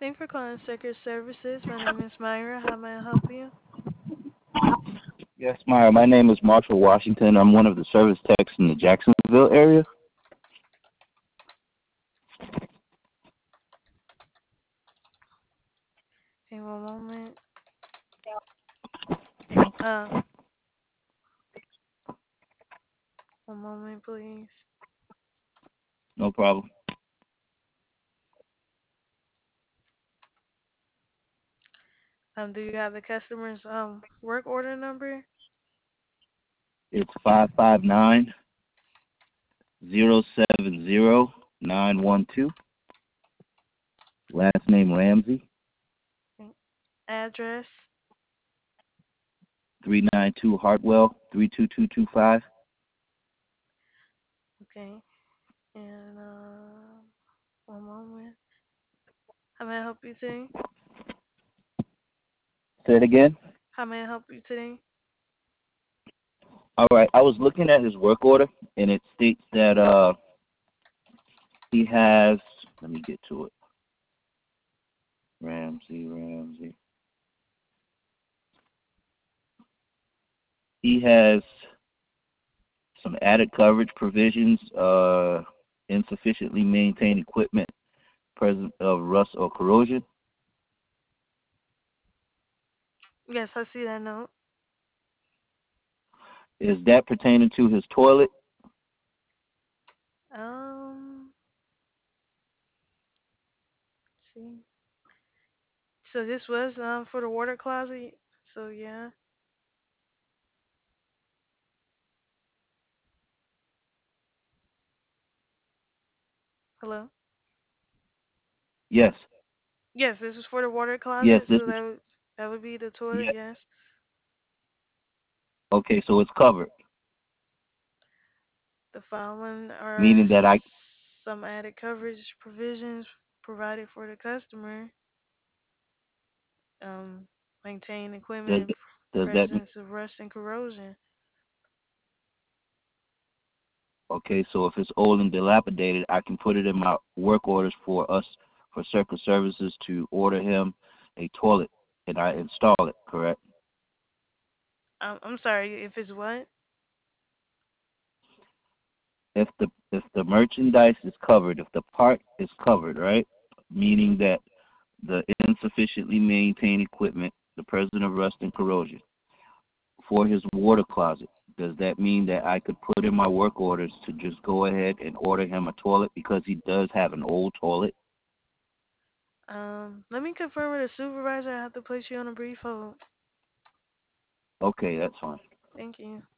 Thank you for calling Secret Services. My name is Myra. How may I help you? Yes, Myra. My name is Marshall Washington. I'm one of the service techs in the Jacksonville area. Okay, one moment. Uh, one moment, please. No problem. Do you have the customer's work order number? It's 559-070-912. Last name Ramsey. Okay. Address. 392 Hartwell 32225. Okay. And one moment. How may I help you today? Say it again. How may I help you today? All right. I was looking at his work order, and it states that he has. Let me get to it. Ramsey. He has some added coverage provisions. Insufficiently maintained equipment, presence of rust or corrosion. Yes, I see that note. Is that pertaining to his toilet? Let's see. So this was for the water closet. So yeah. Hello. Yes. Yes, this is for the water Yes, closet. this So is. that would be the toilet. Yes. Yes. Okay, so it's covered, The following are meaning that I some added coverage provisions provided for the customer. Um, maintain equipment does in does that mean? presence of rust and corrosion. Okay, so if it's old and dilapidated, I can put it in my work orders for us for Circle Services to order him a toilet and I install it. Correct? I'm sorry. If it's what? If the merchandise is covered, if the part is covered, right? Meaning Mhm. that the insufficiently maintained equipment, the presence of rust and corrosion, for his water closet, does that mean that I could put in my work orders to just go ahead and order him a toilet because he does have an old toilet? Let me confirm with the supervisor. I have to place you on a brief hold. Okay, that's fine. Thank you.